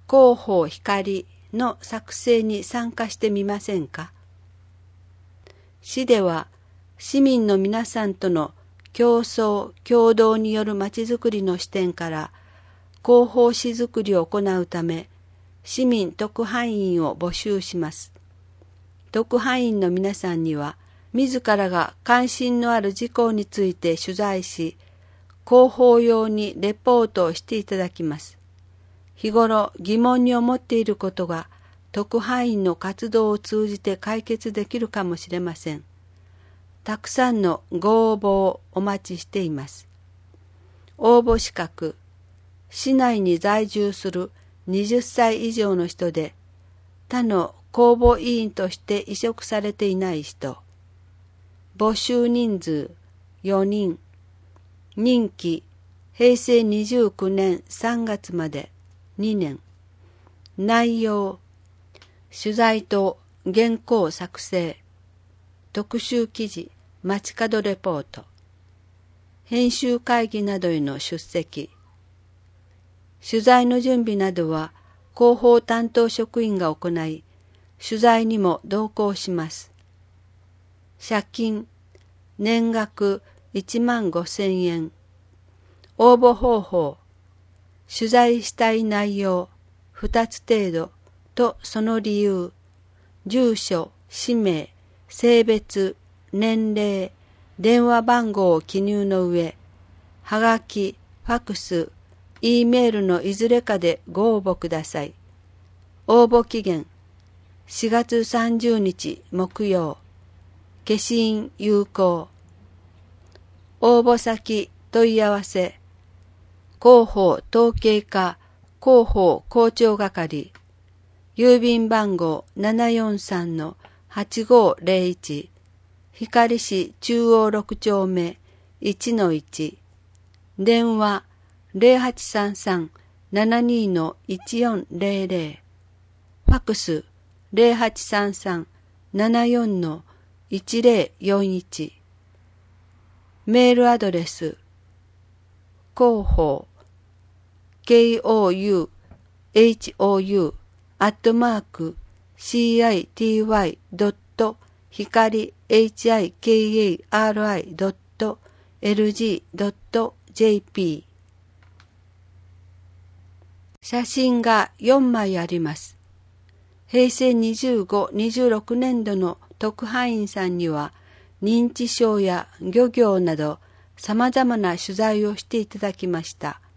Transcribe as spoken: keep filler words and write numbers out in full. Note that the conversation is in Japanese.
広報光の作成に参加してみませんか。市では市民の皆さんとの競争協同によるまちづくりの視点から広報誌づくりを行うため市民特派員を募集します。特派員の皆さんには自らが関心のある事項について取材し、広報用にレポートをしていただきます。日頃疑問に思っていることが特派員の活動を通じて解決できるかもしれません。たくさんのご応募をお待ちしています。応募資格、市内に在住するはたち以上の人で、他の公募委員として委嘱されていない人、募集人数よにん、任期へいせいにじゅうきゅうねんさんがつまでにねん、内容、取材と原稿作成、特集記事、街角レポート、編集会議などへの出席、取材の準備などは広報担当職員が行い、取材にも同行します。謝金、年額いちまんごせんえん。応募方法、取材したい内容ふたつ程度とその理由、住所、氏名、性別、年齢、電話番号を記入の上、はがき、ファクス、E メールのいずれかでご応募ください。応募期限、しがつさんじゅうにち木曜、消印有効。応募先問い合わせ、広報統計課広報広聴係、郵便番号 ななよんさんのはちごーぜろいち、光市中央ろくちょうめ いちのいち、電話 ゼロはちさんさん ななにのいちよんぜろぜろ、ファクス ゼロはちさんさん ななよんのいちぜろよんいち、メールアドレス、広報、ケーオーユーエイチオーユー アットマーク、シーアイティーワイ ドット、光、エイチアイケーエーアールアイ ドット、エルジー ドット、ジェーピー。写真がよんまいあります。へいせいにじゅうご、にじゅうろくねんどの特派員さんには、認知症や漁業など様々な取材をしていただきました。